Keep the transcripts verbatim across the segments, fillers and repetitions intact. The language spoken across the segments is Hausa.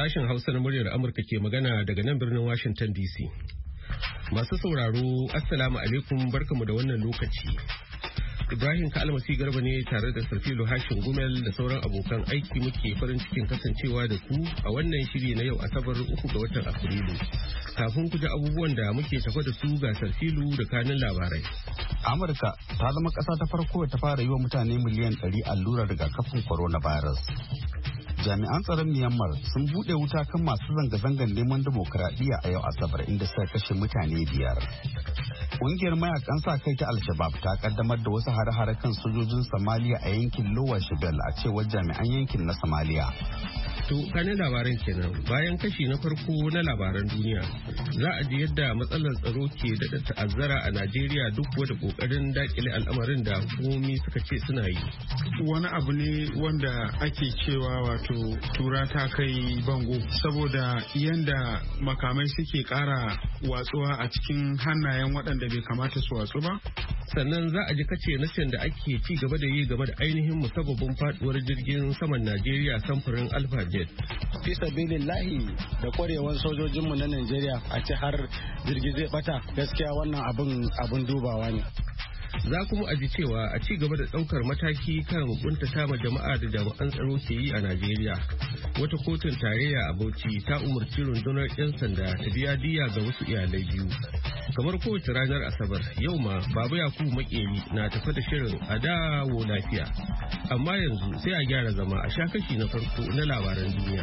Sashen Hausa na muryar Amurka ke magana daga nan birnin Washington D C. Masu sauraro, Assalamu alaikum barkamu da wannan lokaci. Ibrahim Kalmasi Garba ne tare da Sarfilo Hashin Gumel da sauran abokan aiki muke farin cikin kasancewa da ku a wannan shiri na yau Asabar uku ga watan Afrilu. Kafin ku ji abubuwan da muke tafa da su ga Sarfilu da kanin labarai. Amurka ta zama ƙasa ta farko ta fara yi wa mutane miliyan ɗari allurar rigakafin coronavirus. Jami'an tsaron Myanmar sun buɗe wuta kan masu zanga-zangar neman dimokuraɗiyya a yau Asabar inda suka kashe mutane biyar. Ƙungiyar mayakan sa kai ta Al-Shabaab ta kaddamar da wasu hare-hare kan sojojin Somalia a yankin Lower Shabelle a cewar jami'an yankin na Somalia. To kanin labaran kenan bayan kashi na farko na labaran duniya za a ji yadda matsalar tsaro ke daɗa ta'azzara a Najeriya duk da ƙoƙarin daƙile al'amarin da hukumomi suka ce suna yi. Wani abu ne wanda ake cewa wato tura ta kai bango saboda yanda makamai suke ƙara watsuwa a cikin hannayen waɗanda bai kamata su watsu ba. Sannan za a ji kace nacin da ake ci gaba da yi game da ainihin musabbabin faduwar jirgin saman Najeriya samfurin Alpha Jet. Fi sabilillahi da kwarewar sojojinmu na Najeriya a ce har jirgi zai bata gaskiya wannan abin abin dubawa ne. Za kuma aji cewa a ci gaba da ɗaukar mataki kan kuntata ma jama'a da jami'an tsaro ke yi a Najeriya. Wata kotun tarayya a Bauchi ta umarci rundunar 'yan sanda ta biya diya ga wasu iyalai biyu. Kamar kowace ranar Asabar, yau ma Baba Yakubu Makeri na tafa da shirin a dawo lafiya. Amma yanzu sai a gyara zama a sha kashi na farko na labaran duniya.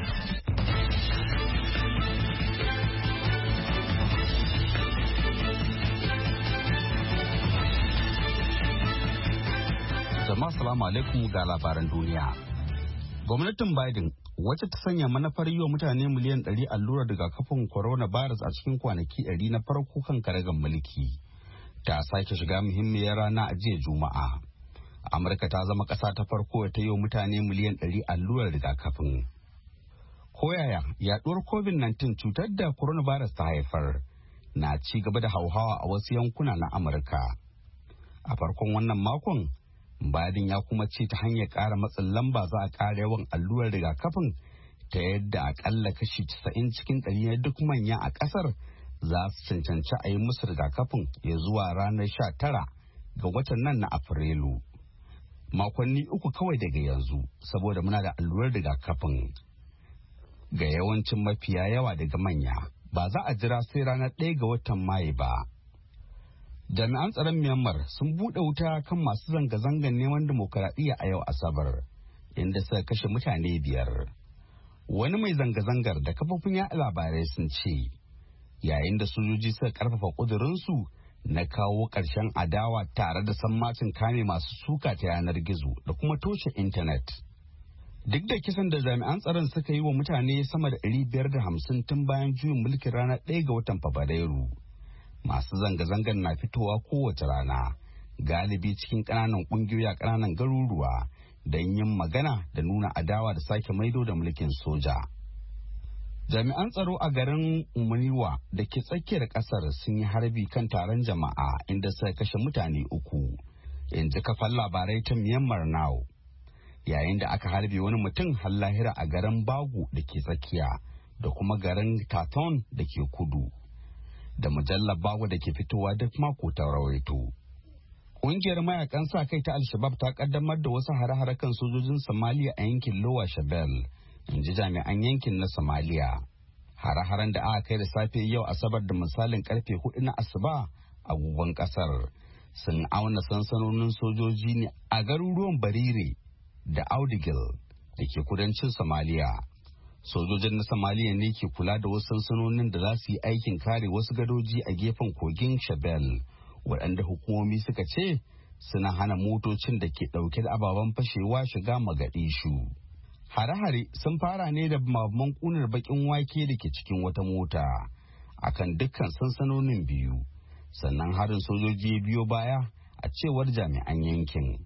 Jama'a salamu alaikum ga labaran duniya. Gwamnatin Biden wacce ta sanya manufar yi wa mutane miliyan ɗari allurar rigakafin coronavirus a cikin kwanaki ɗari na farko kan karagar mulki ta sake shiga muhimmiyar rana a jiya Juma'a. Amurka ta zama ƙasa ta farko ta yi wa mutane miliyan ɗari allurar rigakafin. Koyaya yaɗuwar covid nineteen cutar da coronavirus ta haifar na ci gaba da hauhawa a wasu yankuna na Amurka. A farkon wannan makon Biden ya kuma ce ta hanyar ƙara matsin lamba za a ƙara yawan allurar rigakafin ta yadda akalla kashi casa'in cikin ɗari na duk manya a ƙasar za su cancanci a yi musu rigakafin ya zuwa ranar sha tara ga watan nan na Afrilu. Makonni uku kawai daga yanzu saboda muna da allurar rigakafin. Ga yawancin mafiya yawa daga manya ba za a jira sai ranar ɗaya ga watan Mayu ba. Jami'an tsaron Myanmar sun buɗe wuta kan masu zanga-zangar neman dimokuraɗiyya a yau Asabar, inda suka kashe mutane biyar. Wani mai zanga-zangar da kafofin yaɗa labarai sun ce, yayin da sojoji suka ƙarfafa ƙudurinsu na kawo ƙarshen adawa tare da sammacin kame masu suka ta yanar gizo da kuma toshe intanet. Duk da kisan da jami'an tsaron suka yi wa mutane sama da ɗari biyar da hamsin tun bayan juyin mulkin ranar ɗaya ga watan Fabrairu. Masu zanga-zangar na fitowa kowace rana galibi cikin ƙananan ƙungiyoyi a ƙananan garuruwa don yin magana da nuna adawa da sake maido da mulkin soja. Jami'an tsaro a garin Umniwa da ke tsakiyar ƙasar sun yi harbi kan taron jama'a inda suka kashe mutane uku, in ji kafar labarai ta Myanmar Now. Yayin da aka harbe wani mutum har lahira a garin Bagu da ke tsakiya da kuma garin Taton da ke kudu. Da mujallar Bago da ke fitowa duk mako ta rawaito. Ƙungiyar mayakan sa kai ta Al-Shabaab ta kaddamar da wasu hare-hare kan sojojin Somalia a yankin Lower Shabelle, in ji jami'an yankin na Somalia. Hare-haren da aka kai da safe yau Asabar da misalin karfe hudu na asuba a agogon kasar sun auna sansanonin sojoji ne a garuruwan Barire da Audigil da ke kudancin Somalia. Sojojin na Somalia ne ke kula da wasu sansanonin da za su yi aikin kare wasu gadoji a gefen kogin Shabelle, waɗanda hukumomi suka ce suna hana motocin da ke ɗauke da ababen fashewa shiga Mogadishu. Hare-hare sun fara ne da mabman ƙunar baƙin wake da ke cikin wata mota akan dukkan sansanonin biyu, sannan harin sojoji biyo baya a cewar jami'an yankin.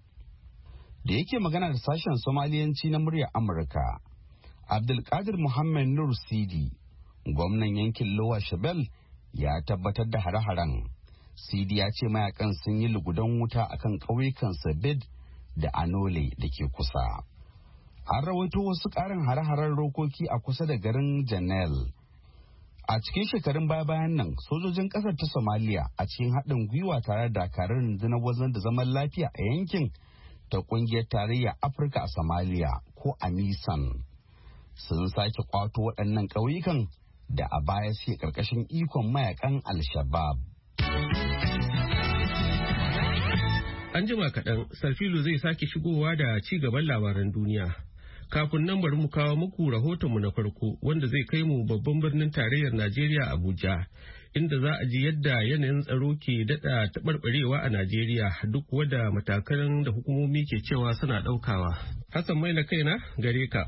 Da yake magana da sashen Somaliyanci na muryar Amurka, Abdulkadir Muhammad Nur Sidi, gwamnan yankin Lower Shabelle, ya tabbatar da hare-haren. Sidi ya ce mayakan sun yi lugudan wuta akan ƙauyukan Sabid da Anole da ke kusa. An rawaito wasu ƙarin hare-haren rokoki a kusa da garin Janel. A cikin shekarun baya-bayan nan, sojojin ƙasar ta Somalia a cikin haɗin gwiwa tare da dakarun rundunar wanzar da zaman lafiya a yankin ta ƙungiyar tarayyar Afirka a Somalia ko AMISOM sun sake kwato waɗannan ƙauyukan da a baya suke ƙarƙashin ikon mayakan Al-Shabaab. An jima kaɗan, Sarfilo zai sake shigowa da ci gaban labaran duniya. Kafin nan bari mu kawo muku rahotonmu na farko wanda zai kai mu babban birnin tarayyar Najeriya Abuja, inda za a ji yadda yanayin tsaro ke daɗa taɓarɓarewa a Najeriya duk wadda matakan da hukumomi ke cewa suna ɗaukawa. Hassan mai na kaina gare ka.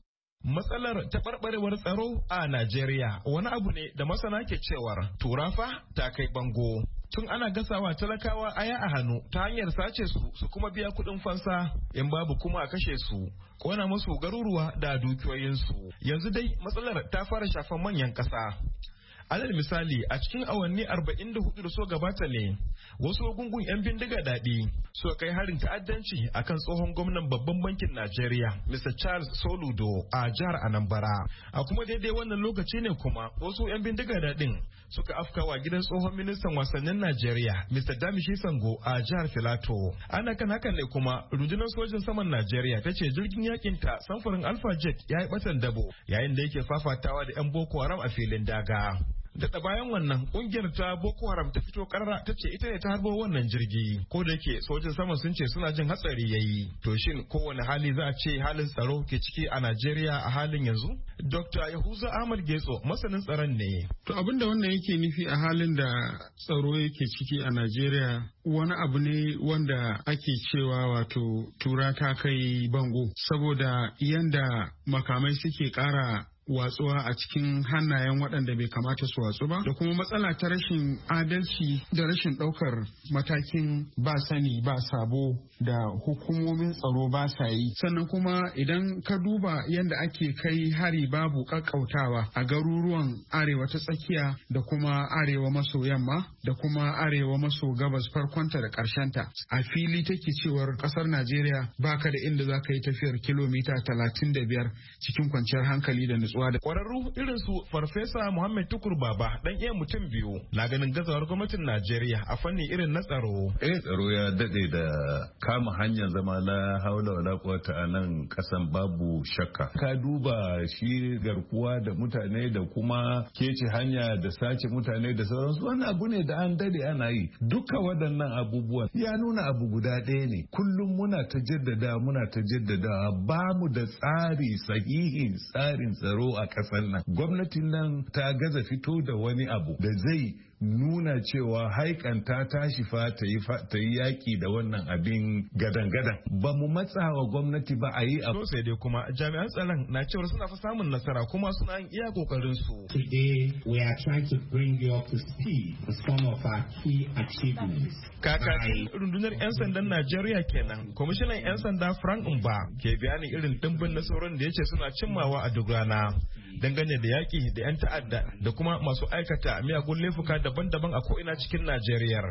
Matsalar taɓarɓarewar tsaro a Najeriya wani abu ne da masana ke cewar turafa ta kai bango. Tun ana gasawa talakawa aya a hannu ta hanyar sace su su kuma biya kuɗin fansa, in babu kuma a kashe su, kona musu garuruwa da dukiyoyinsu. Yanzu dai matsalar ta fara shafan manyan ƙasa. Alal misali, a cikin awanni arba'in da hudu da so gabata ne wasu gungun 'yan bindiga daɗi suka kai harin ta'addanci akan tsohon gwamnan babban bankin Najeriya, Mister Charles Soludo a jihar Anambra. A kuma daidai wannan lokaci ne kuma wasu 'yan bindiga daɗin suka afkawa gidan tsohon ministan wasannin Najeriya, Mister Damishi Sango a jihar Filato. Ana kan hakan ne kuma rundunar sojin saman Najeriya ta ce jirgin yakin ta samfurin Alpha Jet ya yi batan dabo yayin da yake fafatawa da 'yan Boko Haram a filin daga. Daɗa bayan wannan ƙungiyar ta Boko Haram ta fito karara ta ce ita ne ta harbo wannan jirgi, ko da yake sojin sama sun ce suna jin hatsari yayi. To shin kowane hali za a ce halin tsaro ke ciki a Najeriya a halin yanzu? Dokta Yahuza Ahmad Getso masanin tsaron ne. To abin da wannan yake nufi a halin da tsaro yake ciki a Najeriya wani abu ne wanda ake cewa wato tura ta kai bango, saboda yanda makamai suke ƙara watsuwa a cikin hannayen waɗanda bai kamata su watsu ba, da kuma matsala ta rashin adalci da rashin ɗaukar matakin ba sani ba sabo da hukumomin tsaro ba sa yi. Sannan kuma idan ka duba yadda ake kai hari babu ƙaƙƙautawa a garuruwan arewa ta tsakiya da kuma arewa maso yamma da kuma arewa maso gabas farkonta da ƙarshenta, a fili take cewar ƙasar Najeriya baka da inda za ka yi tafiyar kilomita talatin da biyar cikin kwanciyar hankali da nutsuwa. Da kwararru irin su Farfesa Muhammad Tukur Baba dan iya mutum biyu na ganin gazawar gwamnatin Najeriya a fanni irin na tsaro. Eh tsaro ya dade da kama hanyar zama la haula wala quwwata a nan kasan babu shakka. Ka duba shi garkuwa da mutane da kuma kece hanya da sace mutane da sauransu, wannan abu ne da an dade ana yi. Duka waɗannan abubuwan ya nuna abu guda ɗaya ne. Kullum muna ta jaddada muna ta jaddada ba mu da tsari sahihin tsarin tsaro a ƙasar nan. Gwamnatin nan ta gaza fito da wani abu da zai nuna cewa haikanta tashi fa ta yi yaƙi da wannan abin gadan-gadan. Ba mu matsa wa gwamnati ba a yi abu. Sai dai kuma jami'an tsaron na cewar suna fa samun nasara kuma suna yin iya kokarin su. Today we are trying to bring you up to speed with some of our key achievements. Kakakin rundunar 'yan sandan Najeriya kenan, kwamishinan 'yan sanda Frank Mba ke bayanin irin dimbin nasarorin da ya ce suna cimmawa a duk rana dangane da yaƙi da 'yan ta'adda da kuma masu aikata miyagun laifuka daban-daban a ko'ina cikin Najeriya.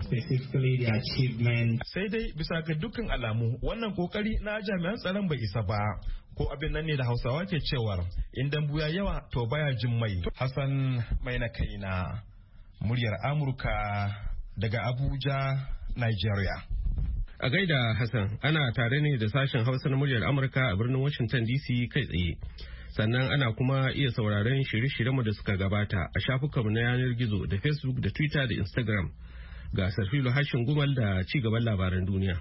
Sai dai bisa ga dukkan alamu wannan kokari na jami'an tsaron bai isa ba. Ko abin nan ne da Hausawa ke cewar in dambu ya yawa to baya jin mai. Hassan mai na kaina, muryar Amurka daga Abuja, Nigeria. A gaida Hassan, ana tare ne da sashen Hausa na muryar Amurka a birnin Washington D C kai tsaye. Sannan ana kuma iya sauraron shirye-shiryenmu da suka gabata a shafukanmu na yanar gizo da Facebook da Twitter da Instagram. Ga Sarfilo Hashin Gumal da ci gaban labaran duniya.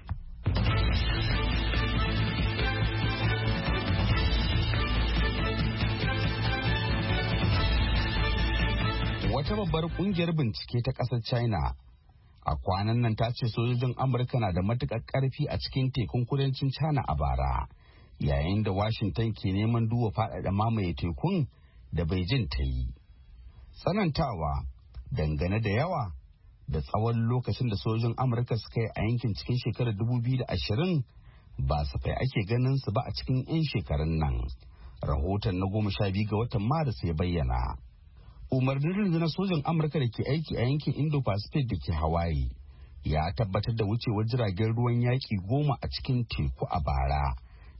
Wata babbar kungiyar bincike ta ƙasar China a kwanan nan ta ce sojojin Amurka na da matuƙar ƙarfi a cikin tekun kudancin China a bara, yayin da Washington ke neman duba faɗaɗa mamaye tekun da Beijing ta yi. Tsanantawa dangane da yawa da tsawon lokacin da sojojin Amurka suka yi a yankin cikin shekarar dubu biyu da ashirin ba safai ake ganin su ba a cikin 'yan shekarun nan. Rahoton na goma sha biyu ga watan Maris ya bayyana. Umarnin rundunar sojan Amurka da ke aiki a yankin Indo-Pacific da ke Hawaii ya tabbatar da wucewar jiragen ruwan yaƙi goma a cikin teku a bara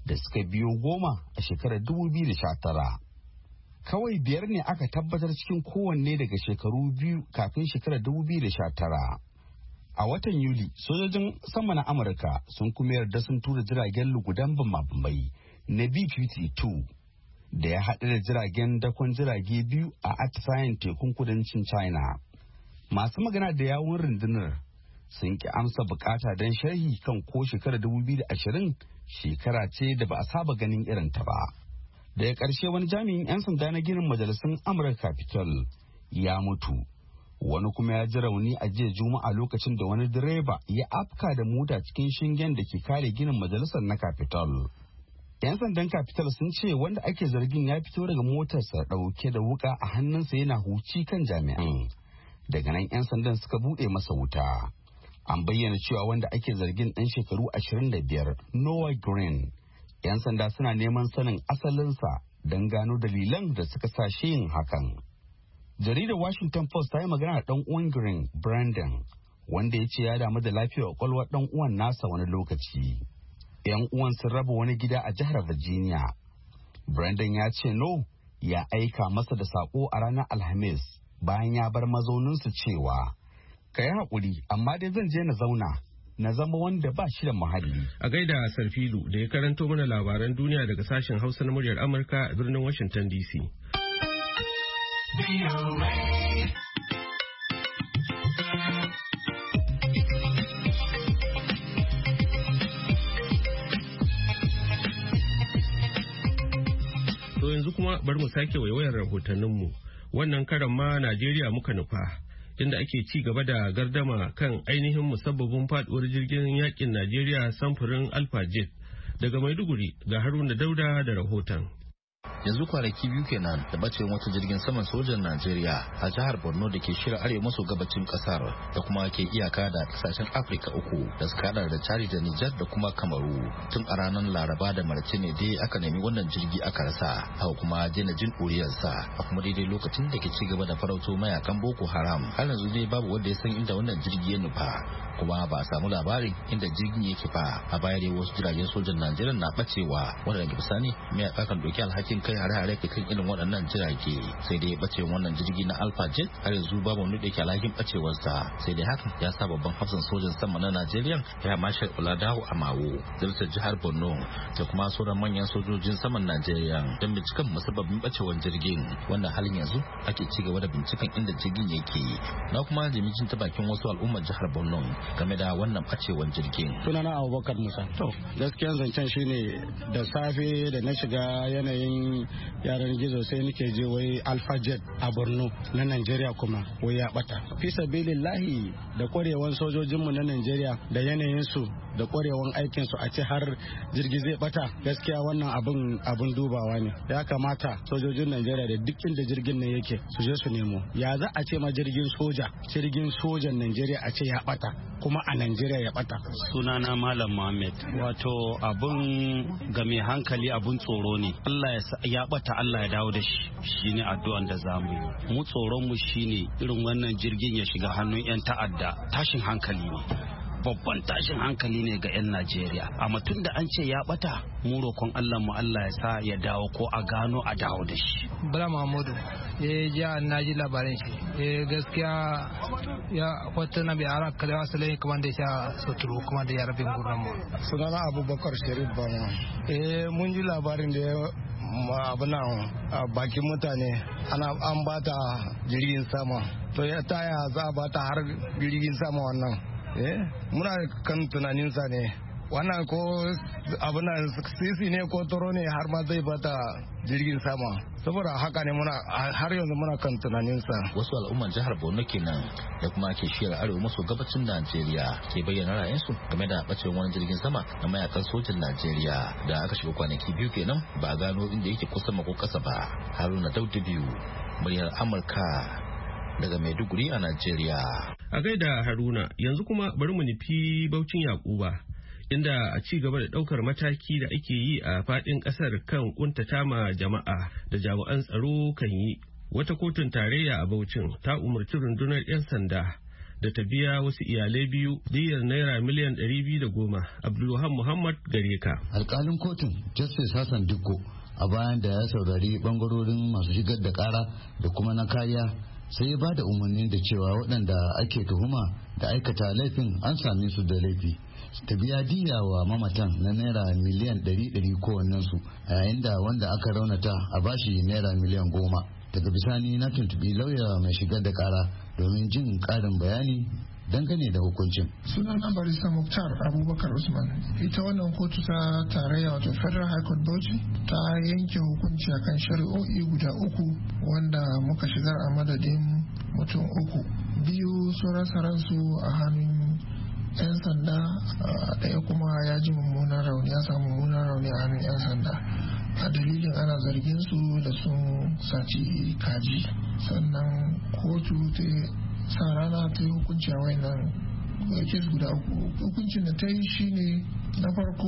da suka biyo goma a shekarar dubu biyu da sha tara. Kawai biyar ne aka tabbatar cikin kowanne daga shekaru biyu kafin shekarar dubu biyu da sha tara. A watan Yuli, sojojin sama na Amurka sun kuma yarda sun tura jiragen lugudan bamabamai na B fifty-two da ya haɗu da jiragen dakon jirage biyu a atisayen tekun kudancin China. Masu magana da yawun rundunar sun ki amsa bukata don sharhi kan ko shekarar dubu biyu da ashirin shekara ce da ba a saba ganin irinta ba. Daga ƙarshe wani jami'in 'yan sanda na ginin majalisun Amurka Capitol ya mutu. Wani kuma ya ji rauni a jiya Juma'a lokacin da wani direba ya afka da mota cikin shingen da ke kare ginin majalisar na Capitol. 'Yan sandan Capitol sun ce wanda ake zargin ya fito daga motarsa ɗauke da wuka a hannunsa yana huci kan jami'an. Daga nan 'yan sandan suka buɗe masa wuta. An bayyana cewa wanda ake zargin ɗan shekaru ashirin da biyar, Noah Green. 'Yan sanda suna neman sanin asalinsa don gano dalilan da suka sa shi yin hakan. Jaridar Washington Post ta yi magana da ɗan uwan Green, Brandon, wanda ya ce ya damu da lafiyar kwakwalwar ɗan uwan nasa wani lokaci. 'Yan uwan sun raba wani gida a jihar Virginia. Brandon ya ce no ya aika masa da saƙo a ranar Alhamis bayan ya bar mazauninsu cewa, ka yi haƙuri amma dai zan je na zauna na zama wanda ba shi da muhalli. A gaida Sarfilu da ya karanto mana labaran duniya daga sashen Hausa na muryar Amurka a birnin Washington D C. To yanzu kuma bari mu sake waiwayar rahotanninmu. Wannan karan ma Najeriya muka nufa, inda ake ci gaba da gardama kan ainihin musabbabin faduwar jirgin yakin Najeriya samfurin Alpha Jet. Daga Maiduguri ga Haruna Dauda da rahoton. Yanzu kwanaki biyu kenan da bacewar wata jirgin saman sojan Najeriya a jihar Borno da ke shirin arewa maso gabacin kasar da kuma ke iyaka da kasashen Afirka uku da suka hada da Chad da Nijar da kuma Kamaru. Tun a ranar Laraba da Marci ne dai aka nemi wannan jirgi aka rasa, haka kuma daina jin ɗuriyarsa a kuma daidai lokacin da ke ci gaba da farauto mayakan Boko Haram. Har yanzu dai babu wanda ya san inda wannan jirgi ya nufa, kuma ba a samu labarin inda jirgin yake ba. A baya dai wasu jiragen sojan Najeriya na bacewa, wanda daga bisani mayaka kan ɗauki alhakin kai hare-hare kan irin waɗannan jirage. Sai dai bacewar wannan jirgi na Alpha Jet har yanzu babu wani da ke alhakin bacewarsa. Sai dai hakan ya sa babban hafsan sojan sama na Najeriya ya Marshal Oladawo Amawo zaltar jihar Borno da kuma sauran manyan sojojin saman Najeriya don binciken musabbabin bacewar jirgin, wanda halin yanzu ake ci gaba da binciken inda jirgin yake. Na kuma jimijin ta bakin wasu al'ummar jihar Borno game da wannan bacewar jirgin. Sunana Abubakar Musa. To gaskiyan zancen shine da safe da na shiga yanayin yaran gizo sai nake je wai Alpha Jet a Borno na Najeriya kuma wai ya bata. Fi sabilillahi da kwarewan sojojinmu na Najeriya da yanayin su da kwarewan aikin su a ce har jirgi zai bata, gaskiya wannan abun abun dubawa ne. Ya kamata sojojin Najeriya da duk inda jirgin nan yake su je su nemo. Ya za a ce ma jirgin soja, jirgin sojan Najeriya a ce ya bata kuma a Najeriya ya bata. Sunana Malam Muhammad. Wato abun ga mai hankali abun tsoro ne. Allah ya bata, Allah ya dawo da shi. Shine addu'an da zamu yi. Mu tsoron mu shine irin wannan jirgin ya shiga hannun 'yan ta'adda. Tashin hankali ne. Babban tashin hankali ne ga 'yan Najeriya. Amma tun da an ce ya bata, mu roƙon Allah mu Allah ya sa ya dawo ko a gano a dawo da shi. Bala Mahmudu, eh ja na ji labarin shi. Eh gaskiya ya wata na bi ara kada asalin kuma da sha soturu kuma da yarabin gurnan mu. Sunana Abubakar Sharif Bama. Eh mun ji labarin da abu nan bakin mutane ana an bata jirgin sama. To ya taya za a bata har jirgin sama wannan. Eh muna kan tunaninsa ne wannan ko abin sisi ne ko toro ne har ma zai bata jirgin sama, saboda haka ne muna har yanzu muna kan tunaninsa. Wasu al'umman jihar Borno kenan da kuma ke shiyar arewa maso gabacin Najeriya ke bayyana ra'ayinsu game da bacewar wani jirgin sama na mayakan sojin Najeriya da aka shiga kwanaki biyu kenan ba a gano inda yake kusa ko kasa ba. Haruna Dauda biyu, muryar Amurka daga Maiduguri a Najeriya. A gaida Haruna, yanzu kuma bari mu nufi Baucin Yakuba, inda a ci gaba da daukar mataki da ake yi a fadin kasar kan kuntata ma jama'a da jami'an tsaro kan yi. Wata kotun tarayya a Baucin ta umarci rundunar 'yan sanda da ta biya wasu iyalai biyu diyyar naira miliyan ɗari biyu da goma. Abdulwahab Muhammad gare ka. Alƙalin kotun Justice Hassan Dikko a bayan da ya saurari bangarorin masu shigar da ƙara da kuma na kariya sai ya ba da umarni da cewa waɗanda ake tuhuma da aikata laifin an same su da laifi ta biya diya wa mamatan na naira miliyan ɗari ɗari kowannensu a yayin da wanda aka raunata a bashi naira miliyan goma. Daga bisani na tuntubi lauya mai shigar da kara domin jin ƙarin bayani dangane da hukuncin. Sunana barista Muktar Abubakar Usman. Ita wannan kotu ta tarayya wato Federal High Court Bauchi ta yanke hukunci akan shari'o'i guda uku wanda muka shigar a madadin mutum uku. Biyu sun rasa ransu a hannun 'yan sanda, ɗaya kuma ya ji mummunan rauni ya samu mummunan rauni a hannun 'yan sanda. A dalilin ana zargin su da sun saci kaji. Sannan kotu ta sa rana ta yi hukunci a wayannan kes guda uku. Hukuncin da ta yi shine na farko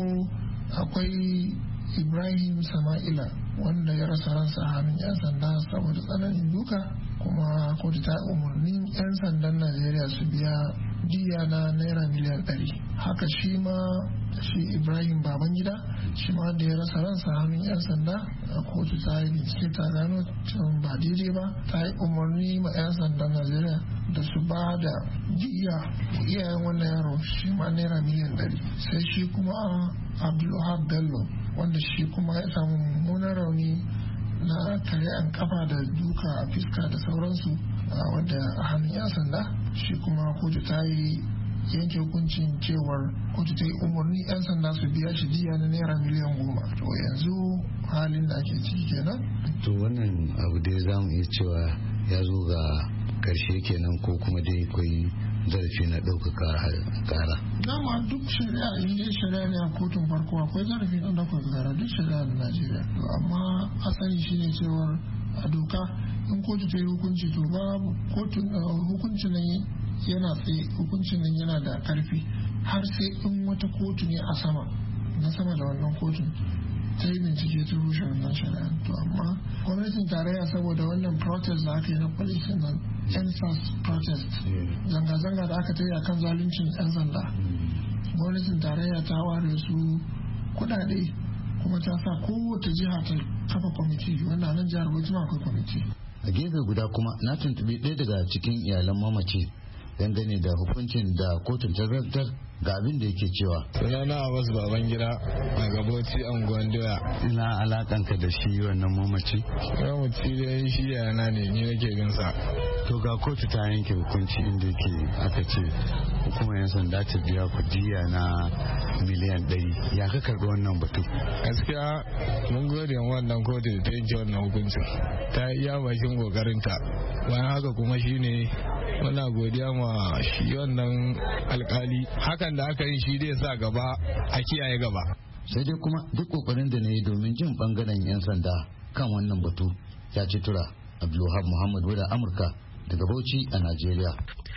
akwai Ibrahim Sama'ila wanda ya rasa ransa a hannun 'yan sanda saboda tsananin duka, kuma kotu ta umarnin 'yan sandan Najeriya su biya diya na naira miliyan ɗari. Haka shi ma shi Ibrahim Babangida shi ma da ya rasa ransa a hannun 'yan sanda, a kotu ta yi bincike ta gano cewa ba daidai ba, ta yi umarni ma 'yan sandan Najeriya da su ba da diya iyayen wannan yaro shi ma naira miliyan ɗari. Sai shi kuma Abdulwahab Bello wanda shi kuma ya samu mummunan rauni na karyan kafa da duka a fiska da sauransu wadda a hannun 'yan sanda, shi kuma kotu ta yi yanke hukuncin cewar kotu ta yi umarni 'yan sanda su biya shi diya na naira miliyan goma. To yanzu halin da ake ciki kenan. To wannan abu dai za mu iya cewa ya zo ga karshe kenan ko kuma dai akwai zarafi na ɗaukaka kara. Dama duk shari'a in dai shari'a ne a kotun farko akwai zarafi na ɗaukaka kara duk shari'a na Najeriya. To amma asali shine cewar a doka in kotu ta yi hukunci to babu kotun hukuncin nan yana tsaye, hukuncin nan yana da karfi har sai in wata kotu ne a sama na sama da wannan kotun ta yi bincike ta rushe wannan shari'a. To amma gwamnatin tarayya saboda wannan protest da aka yi na police nan N S A S protest zanga-zanga da aka ta yi a kan zaluncin 'yan sanda, gwamnatin tarayya ta ware su kudade kuma ta sa kowace jiha ta kafa kwamiti wanda nan jihar Bauchi ma akwai kwamiti. A gefe guda kuma na tuntubi ɗaya daga cikin iyalan mamaci dangane da hukuncin da kotun ta zartar ga abin da yake cewa. Sunana Abbas Babangida a Gaboti anguwan Doya. Ina alakanka da shi wannan mamaci? Mamaci da shi yana ne ni nake gansa. To ga kotu ta yanke hukunci inda yake aka ce hukumar yan sanda ta biya ku diya na miliyan ɗari. Ya ka karɓi wannan batu? Gaskiya mun gode wannan kotu da ta yanke wannan hukuncin. Ta iya bakin kokarinta. Bayan haka kuma shine muna godiya ma shi wannan alkali. Hakan da aka yi shi zai sa gaba a kiyaye gaba. Sai dai kuma duk kokarin da na yi domin jin bangaren 'yan sanda kan wannan batu ya ci tura. Abdulwahab Muhammad wadda Amurka daga Bauchi a Najeriya.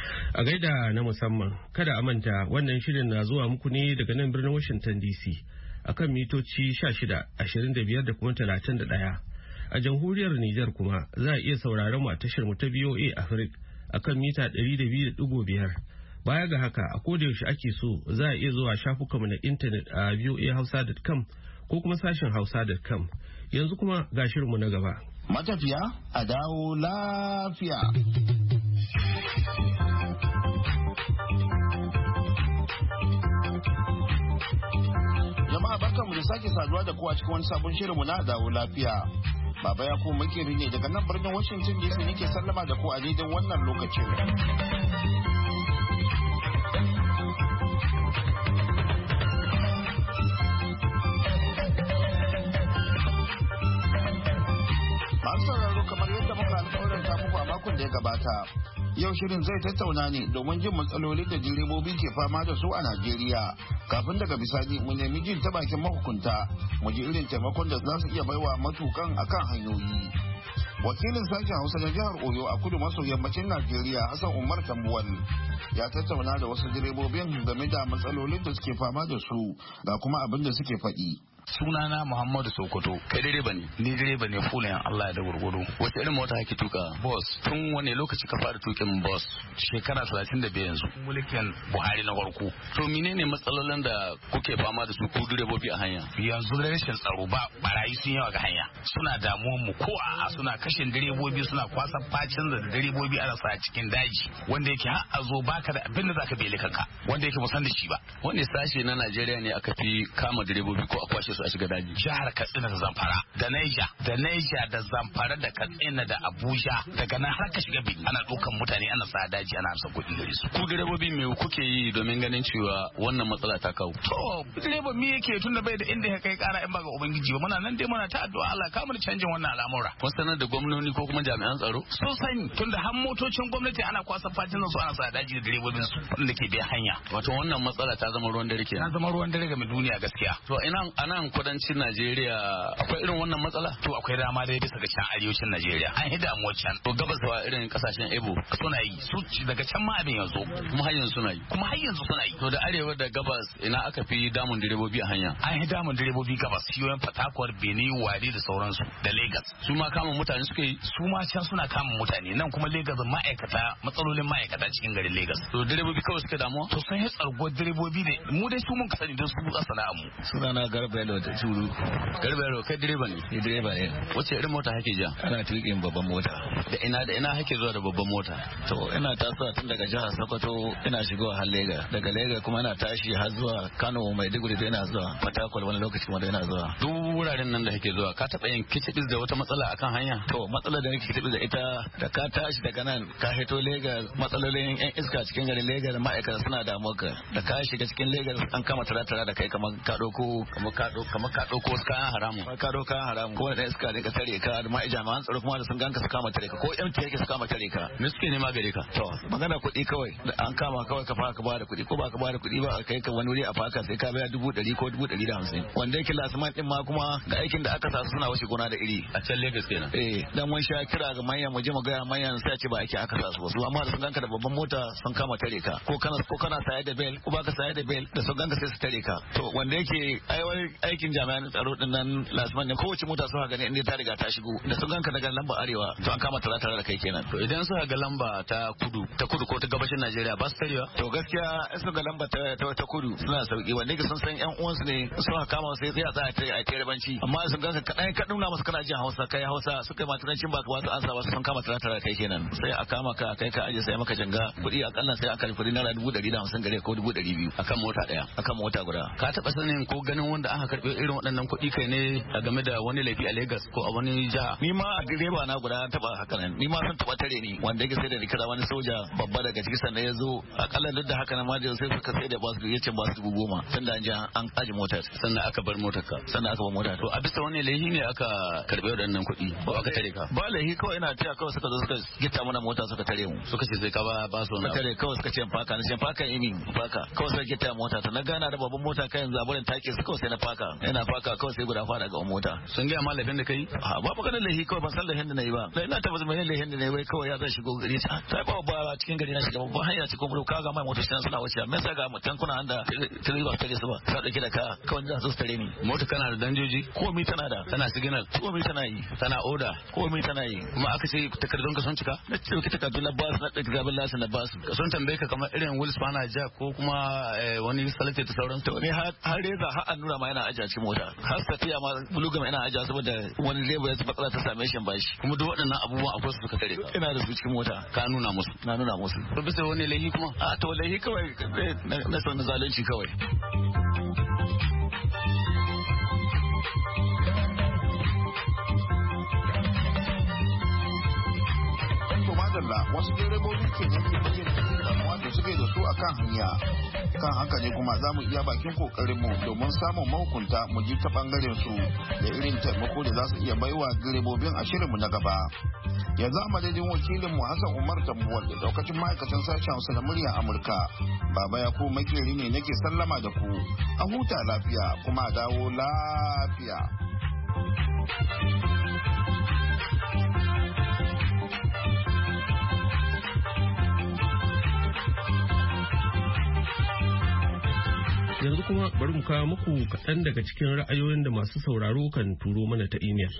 A gaida na musamman, kada a manta wannan shirin na zuwa muku ne daga nan birnin Washington D C akan mitoci sha shida, ashirin da biyar da kuma talatin da ɗaya. A jamhuriyar Nijar kuma za a iya sauraron mu a tashar mu ta V O A Africa akan mita ɗari da biyu da ɗigo biyar. Baya ga haka a koda yaushe ake so za a iya zuwa shafukanmu na intanet a voa hausa dot com ko kuma sashen hausa dot com. Yanzu kuma ga shirinmu na gaba. Matafiya a dawo lafiya. Jama'a barkanmu da sake saduwa da kowa cikin wani sabon shirinmu na dawo lafiya. Baba ya kuma makeri ne daga nan birnin Washington D C nake sallama da ku a daidai wannan lokacin. Masu sauraro kamar yadda muka alƙawarin ta muku a makon da ya gabata. Yau shirin zai tattauna ne domin jin matsaloli da direbobi ke fama da su a Najeriya. Kafin daga bisani mu nemi jin ta bakin mahukunta mu ji irin taimakon da za su iya baiwa matukan akan hanyoyi. Wakilin sashen Hausa na jihar Oyo a kudu maso yammacin Najeriya Hassan Umar Tambuwal ya tattauna da wasu direbobin game da matsalolin da suke fama da su ga kuma abin da suke faɗi. Sunana Muhammadu Sokoto. Kai direba ne? Ni direba ne fulan Allah ya da gurgudu. Wace irin mota kake tuka? Bus. Tun wane lokaci ka fara tukin bus? Shekara talatin da biyar yanzu. Mulkin Buhari na farko. To menene matsalolin da kuke fama da su ku direbobi a hanya? Yanzu da rashin tsaro ba barayi sun yawa ga hanya. Suna damuwar mu ko a suna kashin direbobi suna kwasa facin da direbobi ana sa cikin daji wanda yake har a zo baka da abin da zaka bele kanka wanda yake musan da shi ba. Wani sashe na Najeriya ne aka fi kama direbobi ko a kwashe su a shiga daji? Jihar Katsina da Zamfara da Niger da Niger da Zamfara da Katsina da Abuja daga nan har ka shiga Benin ana ɗaukan mutane ana sa daji ana sa kuɗi gare su. Ku direbobi me kuke yi domin ganin cewa wannan matsala ta kawo? To direba me yake tunda bai da inda ya kai kara in ba ga ubangiji ba muna nan dai muna ta addu'a Allah ka mu canjin wannan al'amura. Kun sanar da gwamnoni ko kuma jami'an tsaro? Sun sani tunda har motocin gwamnati ana kwasa fatin su ana sa daji da direbobin su wanda ke biya hanya. Wato wannan matsala ta zama ruwan dare kenan. Ta zama ruwan dare ga duniya gaskiya. To ina anan kudancin Najeriya akwai irin wannan matsala? To akwai dama dai bisa ga can arewacin Najeriya. An hida mu can. To gabas wa irin kasashen Ebo suna yi su daga can ma abin yanzu kuma har yanzu suna yi. Kuma har yanzu suna yi. To da arewa da gabas ina aka fi damun direbobi a hanya? An hida mun direbobi gabas siyoyin Fatakwar, Benin, Wadi da sauransu da Lagos. Su ma kama mutane suke yi? Su ma can suna kama mutane nan kuma Lagos ma'aikata matsalolin ma'aikata cikin garin Lagos. To direbobi kawai suke damuwa? To sun yi tsargo direbobi ne mu dai su mun kasani don su a sana'ar mu. Sunana Garba Yalo da Turu. Garba Yalo kai direba ne? Ni direba ne. Wace irin mota kake ja? Ana tuƙin babban mota. Da ina da ina kake zuwa da babban mota? To ina tasowa tun daga jihar Sokoto ina shigowa har Lagos. Daga Lagos kuma ina tashi har zuwa Kano, Maiduguri da ina zuwa Fatakwal wani lokaci kuma da ina zuwa. Duk wuraren nan da kake zuwa ka taɓa yin kicibis da wata matsala akan hanya? To matsalar da nake kicibis da ita da ka tashi daga nan ka hito Lagos matsalolin yan iska cikin garin Lagos ma'aikata suna damuwa ka. Da ka shiga cikin Lagos an kama tara-tara da kai kamar ka ɗauko kamar ka ɗauko kamar ka ɗauko wasu kayan haramun. Ka ɗauko kayan haramun ko wani iska ne ka tare ka da ma'i jami'an tsaro kuma da sun ganka su kama tare ka ko M T yake su kama tare ka. Me suke nema gare ka? To magana kuɗi kawai da an kama kawai ka fara ka bada kuɗi ko ba ka bada kuɗi ba a kai ka wani wuri a faka sai ka biya dubu ɗari ko dubu ɗari da hamsin. Wanda yake lasiman ɗin ma kuma ga aikin da aka sa su suna washe gona da iri. A can Lagos kenan. Eh dan mun sha kira ga manyan mu je mu ga manyan sai ce ba ake aka sa su wasu amma da sun ganka da babban mota sun kama tare ka ko kana ko kana saye da bel ko baka saye da bel da sun ganka sai su tare ka. To wanda yake aikin jami'an tsaro din nan lasiman ne kowace mota suka gani inda ta riga ta shigo da sun ganka daga lamba arewa to an kama tare tare da kai kenan. To idan suka ga lamba ta kudu ta kudu ko ta gabashin Najeriya ba su tarewa? To gaskiya in suka ga lamba ta ta kudu suna sauki wanda yake sun san yan uwansu ne suka kama sai sai a tsaya a tare banci amma sun ganka kadan ka nuna musu kana jin Hausa kai Hausa suka yi maturancin baka wasu ansa ba sun kama tare tare kai kenan sai a kama ka kai ka aje sai maka janga kuɗi akalla sai aka alfuri naira dubu ɗari da hamsin gare ko dubu ɗari biyu akan mota ɗaya akan mota guda. Ka taɓa sanin ko ganin wanda aka karɓi irin waɗannan kuɗi kai ne a game da wani laifi a Lagos ko a wani jiha? Ni ma a direba na guda taɓa haka nan ni ma sun taɓa tare ni wanda yake sai da kira wani soja babba daga ciki sannan ya zo akalla duk da haka nan ma da sai suka sai da ba su yace ba su dubu goma tunda an ji an aji motar sannan aka bar motar ka sannan aka bar motar. To a bisa wani laifi ne aka karɓi waɗannan kuɗi ko aka tare ka? Ba laifi kawai ina taya kawai suka zo suka gita mana mota suka tare mu suka ce sai ka ba ba su na tare kawai suka ce faka na ce faka imi faka kawai suka gita mota ta na gana da babban mota kai yanzu aburin take su kawai sai na faka ina faka kawai sai guda fara ga mota. Sun ga ma laifin da kai? A ba maganar laifi kawai ban san laifin da nayi ba sai ina tabbata mai laifin da nayi wai kawai ya zai shigo gari ta sai ba ba cikin gari na shiga babban hanya cikin mu kaga mai motar suna wuce me yasa ga mutan kuna anda tare ba tare su ba ka dauke da ka kawai za su tare ni mota kana da danjoji komai tana da tana signal komai tana yi tana oda komai tana yi kuma aka ce takardun ka sun cika na dauki takardun na basu na dauki gaban lasin na basu sun tambaye ka kamar irin wheels spanner jack ko kuma wani selected ta sauran to ne har reza har an nuna ma yana ajiya cikin mota har safiya ma bulugama yana ajiya saboda wani lebo ya matsala ta same shi bashi kuma duk waɗannan abubuwan akwai su suka tare ina da su cikin mota ka nuna musu na nuna musu to bisa wani laifi kuma a to laifi kawai na sanin zalunci kawai. wasu direbobi ke yanke bayyana damuwa da suke da su akan hanya kan haka ne kuma za mu iya bakin kokarinmu domin samun mahukunta mu ji ta bangaren su da irin taimako da za su iya baiwa direbobin a shirinmu na gaba yanzu a madadin wakilinmu Hassan Umar Tambuwal da daukacin ma'aikatan sashen Hausa da muryar Amurka baba ya ko makeri ne nake sallama da ku a huta lafiya kuma a dawo lafiya. Yanzu kuma bari mu kawo muku kaɗan daga cikin ra'ayoyin da masu sauraro kan turo mana ta imel.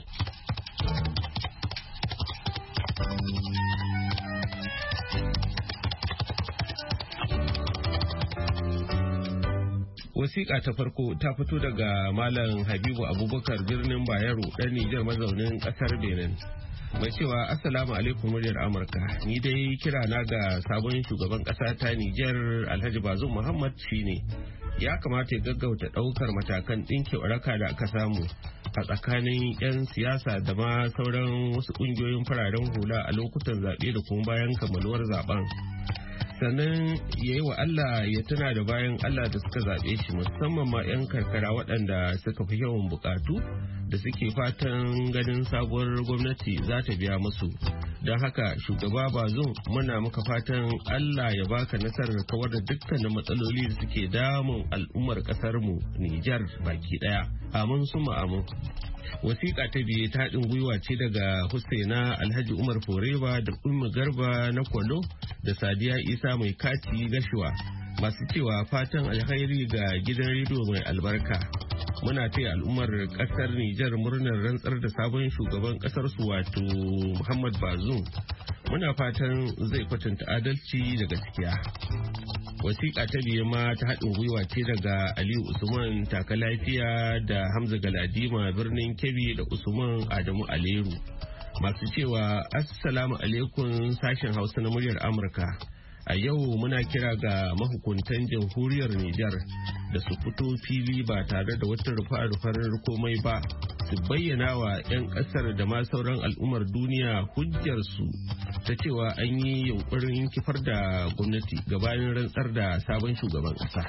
Wasiƙa ta farko ta fito daga Malam Habibu Abubakar birnin Bayero ɗan Nijar mazaunin ƙasar Benin. Mai cewa Assalamu alaikum muryar Amurka. Ni dai kira na ga sabon shugaban ƙasa ta Nijar Alhaji Bazoum Muhammad shine ya kamata ya gaggauta ɗaukar matakan ɗinke waraka da aka samu a tsakanin 'yan siyasa da ma sauran wasu ƙungiyoyin fararen hula a lokutan zaɓe da kuma bayan kammaluwar zaɓen. Sannan ya yi wa Allah ya tuna da bayan Allah da suka zaɓe shi musamman ma 'yan karkara waɗanda suka fi yawan buƙatu da suke fatan ganin sabuwar gwamnati za ta biya musu. Don haka shugaba Bazoum muna maka fatan Allah ya baka nasarar kawar da dukkanin matsaloli da suke damun al'ummar ƙasarmu Nijar baki ɗaya. Amin suma amin. Wasiƙa ta biye ta haɗin gwiwa ce daga Husaina Alhaji Umar Foreba da Ummu Garba na Kwalo da Sadiya Isa mai kati gashuwa masu cewa fatan alkhairi ga gidan rediyo mai albarka. Muna taya al'ummar ƙasar Nijar murnar rantsar da sabon shugaban ƙasar su wato Muhammad Bazoum. Muna fatan zai kwatanta adalci da gaskiya. Wasiƙa ta biye ma ta haɗin gwiwa ce daga Aliyu Usman taka lafiya da Hamza Galadima birnin Kebbi da Usman Adamu Aleru masu cewa Assalamu alaikum sashen Hausa na muryar Amurka. A yau muna kira ga mahukuntan jamhuriyar Nijar da su fito fili ba tare da wata rufa-rufar komai ba su bayyana wa 'yan ƙasar da ma sauran al'ummar duniya hujjarsu ta cewa an yi yunkurin kifar da gwamnati gabanin rantsar da sabon shugaban ƙasa.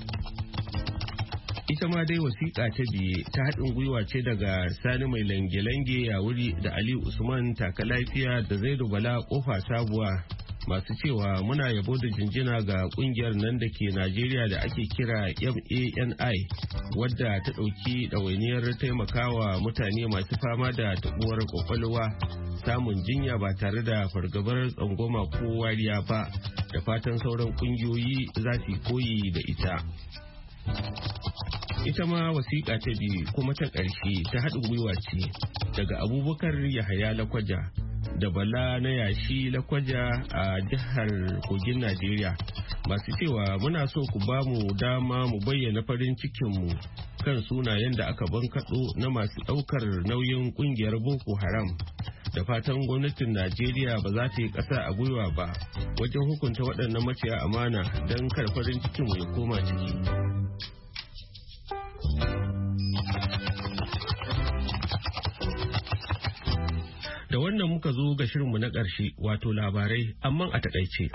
Ita ma dai wasiƙa ta biye ta haɗin gwiwa ce daga Sani mai lange-lange a wuri da Ali Usman taka lafiya da Zaidu Bala kofa sabuwa masu cewa muna yabo da jinjina ga kungiyar nan da ke Najeriya da ake kira M A N I wadda ta ɗauki ɗawainiyar taimakawa mutane masu fama da taɓuwar ƙwaƙwalwa samun jinya ba tare da fargabar tsangwama ko wariya ba da fatan sauran ƙungiyoyi za su koyi da ita. Ita ma wasiƙa ta biyu kuma ta ƙarshe ta haɗin gwiwa ce daga Abubakar Yahaya Lakwaja da Bala na yashi Lakwaja a jihar Kogin Najeriya masu cewa muna so ku ba mu dama mu bayyana farin cikinmu kan sunayen da aka bankaɗo na masu ɗaukar nauyin ƙungiyar Boko Haram da fatan gwamnatin Najeriya ba za ta yi ƙasa a gwiwa ba wajen hukunta waɗannan maciya amana don kar farin cikinmu ya koma ciki. Da wannan muka zo ga shirinmu na ƙarshe wato labarai amma a taƙaice.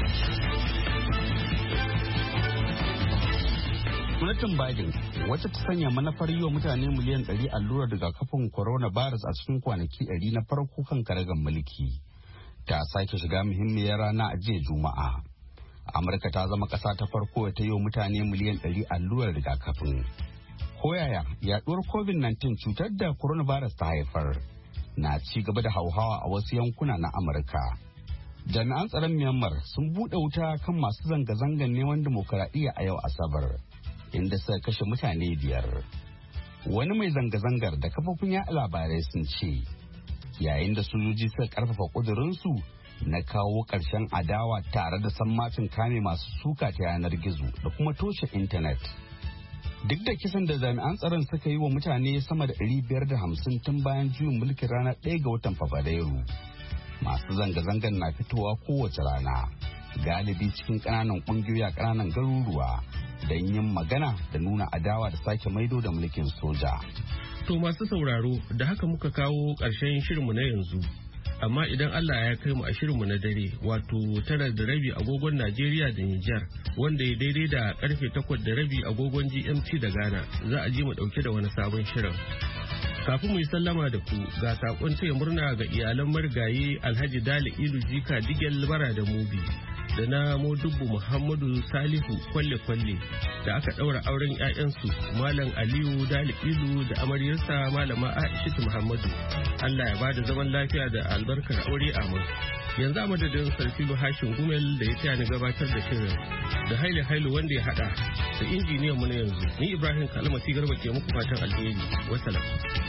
Gwamnatin Biden wacce ta sanya manufar yi wa mutane miliyan ɗari allurar rigakafin coronavirus a cikin kwanaki ɗari na farko kan karagar mulki ta sake shiga muhimmiyar rana a jiya Juma'a. Amurka ta zama ƙasa ta farko ta yi wa mutane miliyan ɗari allurar rigakafin. Koyaya yaɗuwar covid nineteen cutar da coronavirus ta haifar na ci gaba da hauhawa a wasu yankuna na Amurka. Jami'an tsaron Myanmar sun buɗe wuta kan masu zanga-zangar neman dimokuraɗiyya a yau Asabar, inda suka kashe mutane biyar. Wani mai zanga-zangar da kafofin yaɗa labarai sun ce, yayin da sojoji suka ƙarfafa ƙudurinsu na kawo ƙarshen adawa tare da sammacin kame masu suka ta yanar gizo da kuma toshe intanet. Duk da kisan da jami'an tsaron suka yi wa mutane sama da ɗari biyar da hamsin tun bayan juyin mulkin ranar ɗaya ga watan Fabrairu, masu zanga-zangar na fitowa kowace rana, galibi cikin ƙananan ƙungiyoyi a ƙananan garuruwa don yin magana da nuna adawa da sake maido da mulkin soja. To masu sauraro, da haka muka kawo ƙarshen shirinmu na yanzu. Amma idan Allah ya kai mu a shirinmu na dare wato tara da rabi agogon Najeriya da Nijar wanda ya daidai da karfe takwas da rabi agogon G M T da Ghana za a ji mu dauke da wani sabon shirin. Kafin mu yi sallama da ku ga sakon taya murna ga iyalan marigayi Alhaji Dali Ilu Jika Digel Bara da Mubi da na Modubbu Muhammadu Salihu kwalle-kwalle da aka daura auren 'ya'yansu Malam Aliyu Dali Ilu da amaryarsa Malama Aishatu Muhammadu. Allah ya bada zaman lafiya da albarkar aure amin. Yanzu a madadin Sarfilo Hashin Gumel da ya taya ni gabatar da shirin da Haile Hailu wanda ya hada da injiniyan mu na yanzu. Ni Ibrahim Kalmasi Garba ke muku fatan alheri. Wassalam.